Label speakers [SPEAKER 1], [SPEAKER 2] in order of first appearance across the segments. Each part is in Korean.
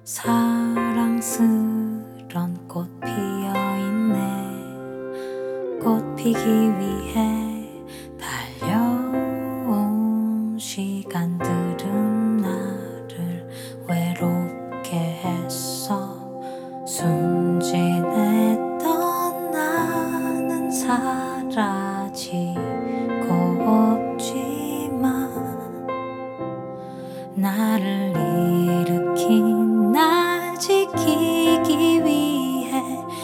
[SPEAKER 1] 사랑스런 꽃 피어있네. 꽃 피기 위해 달려온 시간들은 나를 외롭게 했어. 순진했던 나는 사라지고 없지만 나를 일으킨 날 지키기 위해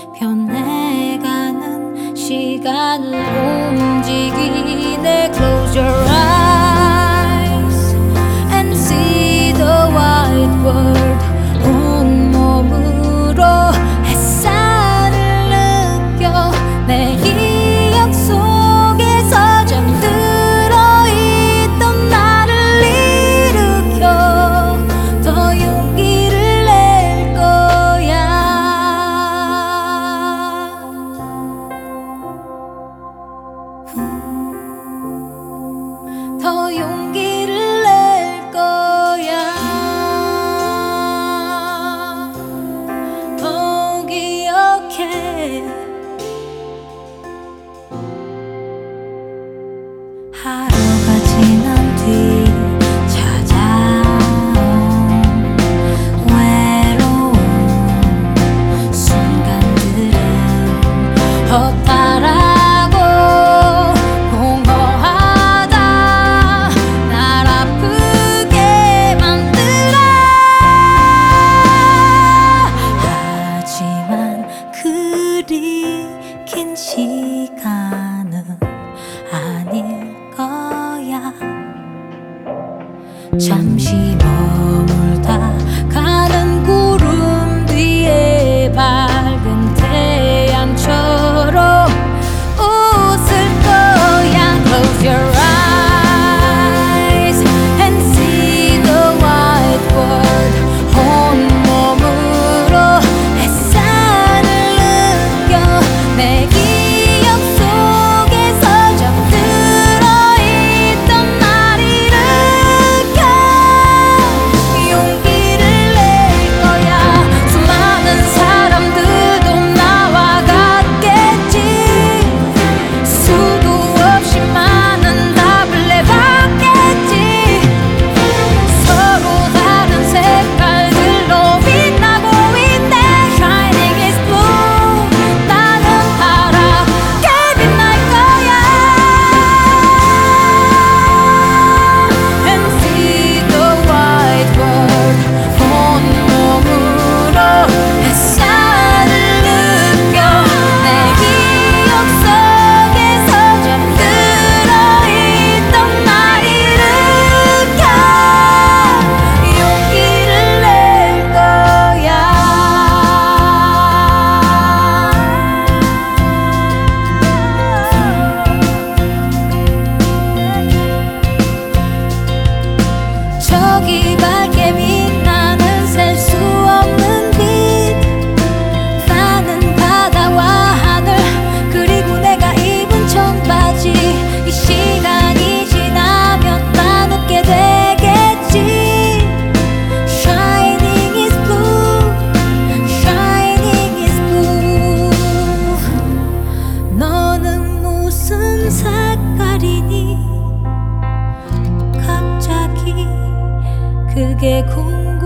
[SPEAKER 1] 변해가는 시간을 움직이네. Close your eyes and see the white world. 온몸으로 햇살을 느껴 내 기억 속에서 잠들어 있던 나를 일으켜 더 용기를 낼 거야. 더 용기를 낼 거야. 더 기억해. 하루가 지난 뒤 찾아온 외로운 순간들은 허탈하고 공허하다. 날 아프게 만들어. 하지만 그리 긴 시간은 아닐 거야. 잠시 머물다 가는 구름 뒤에 밝은 태양처럼 웃을 거야. Close your eyes and see the white world. 온몸으로 햇살을 느껴 내 기억 속에서 잠들어 있던 날 일으켜 용기를 낼 거야. 수많은 사람들도 나와 같겠지. 수도 없이 많은 답을 내받겠지. 서로 다른 색깔들로 빛나고 있네. Shining is blue. 나는 파랗게 빛날 거야. And see the white world. 온몸으로 햇살을 느껴 내 기억 속에서 잠들어 있던 날 일으켜 용기를 낼 거야. 저기 밝게 빛나는 셀 수 없는 빛. 나는 바다와 하늘 그리고 내가 입은 청바지. 이 시간이 지나면 난 웃게 되겠지. Shining is blue. Shining is blue. 너는 무슨 색깔이니? 갑자기 그게 궁금해.